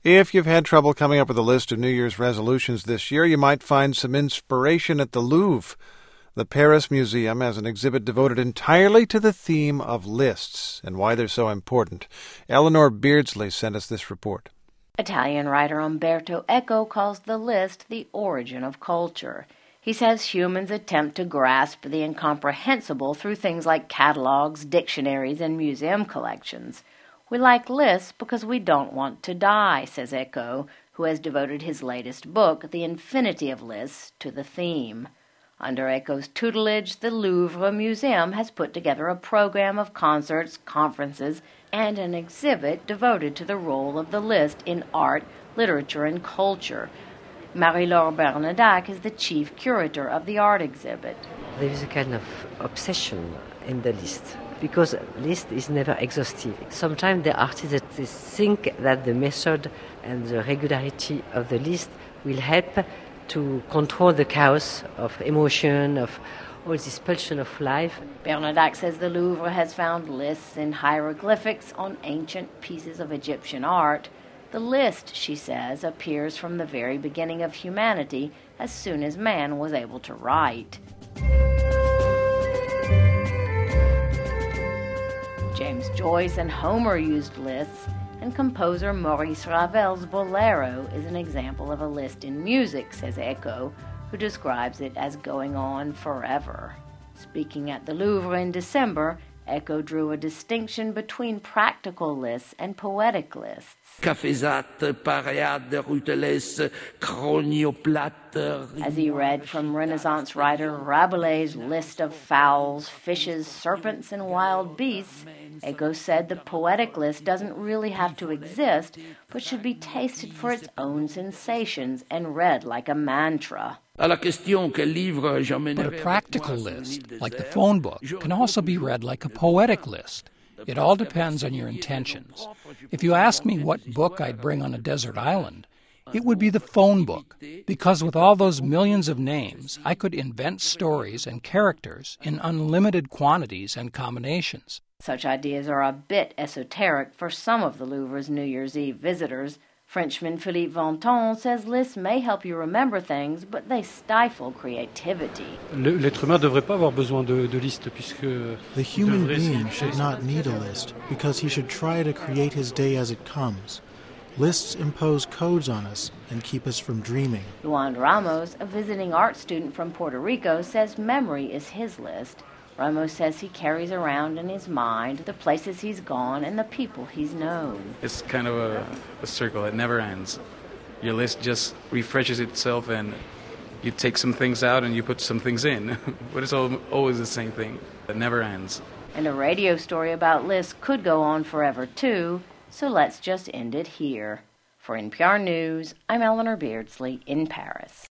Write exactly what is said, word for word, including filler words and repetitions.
If you've had trouble coming up with a list of New Year's resolutions this year, you might find some inspiration at the Louvre. The Paris Museum has an exhibit devoted entirely to the theme of lists and why they're so important. Eleanor Beardsley sent us this report. Italian writer Umberto Eco calls the list the origin of culture. He says humans attempt to grasp the incomprehensible through things like catalogs, dictionaries, and museum collections. We like lists because we don't want to die, says Eco, who has devoted his latest book, The Infinity of Lists, to the theme. Under Eco's tutelage, the Louvre Museum has put together a program of concerts, conferences, and an exhibit devoted to the role of the list in art, literature, and culture. Marie-Laure Bernadac is the chief curator of the art exhibit. There is a kind of obsession in the list, because list is never exhaustive. Sometimes the artists think that the method and the regularity of the list will help to control the chaos of emotion, of all this pulsion of life. Bernadac says the Louvre has found lists in hieroglyphics on ancient pieces of Egyptian art. The list, she says, appears from the very beginning of humanity, as soon as man was able to write. James Joyce and Homer used lists, and composer Maurice Ravel's Bolero is an example of a list in music, says Eco, who describes it as going on forever. Speaking at the Louvre in December, Eco drew a distinction between practical lists and poetic lists. As he read from Renaissance writer Rabelais' list of fowls, fishes, serpents, and wild beasts, Eco said the poetic list doesn't really have to exist, but should be tasted for its own sensations and read like a mantra. But a practical list, like the phone book, can also be read like a poetic list. It all depends on your intentions. If you ask me what book I'd bring on a desert island, it would be the phone book, because with all those millions of names, I could invent stories and characters in unlimited quantities and combinations. Such ideas are a bit esoteric for some of the Louvre's New Year's Eve visitors. Frenchman Philippe Vanton says lists may help you remember things, but they stifle creativity. The human being should not need a list, because he should try to create his day as it comes. Lists impose codes on us and keep us from dreaming. Luan Ramos, a visiting art student from Puerto Rico, says memory is his list. Ramos says he carries around in his mind the places he's gone and the people he's known. It's kind of a, a circle. It never ends. Your list just refreshes itself, and you take some things out and you put some things in. But it's always the same thing. It never ends. And a radio story about lists could go on forever, too, so let's just end it here. For N P R News, I'm Eleanor Beardsley in Paris.